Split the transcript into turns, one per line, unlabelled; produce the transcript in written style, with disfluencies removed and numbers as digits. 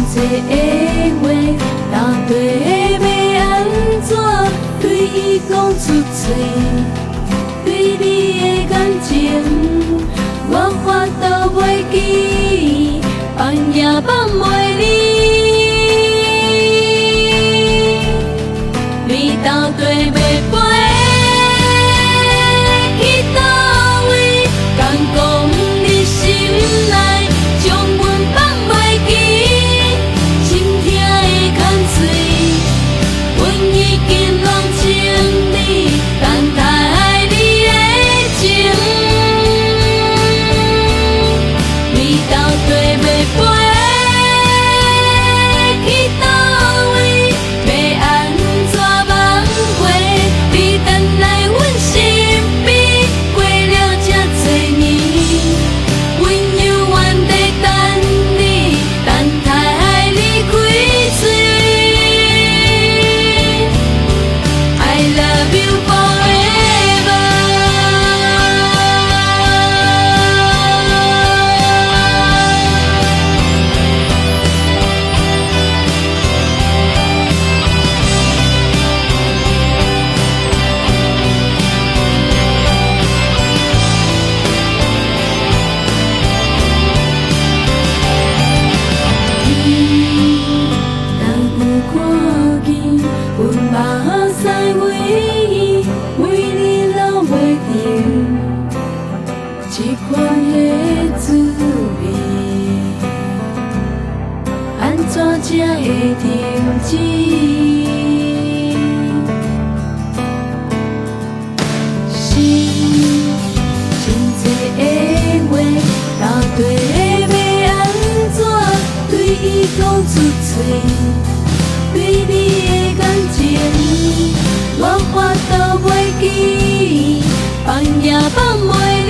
多的话，到底要安怎对伊讲出嘴？对你的感情，我法度袂记，放也放袂离。你到底要飞去倒位？敢讲你心内将阮放袂记？心痛的空嘴，阮已经拢清你，等待爱你的情。你到底要飞去倒位？要安怎挽回？你等来阮身边，过了这多年，阮永远在等你，等待爱你开嘴。I love you forever。若有看见阮目屎为你流袂停，这款的滋味，安怎才会停止？心真多的话，到底要安怎对伊讲出嘴？对你的感情，我法度袂记，放也放袂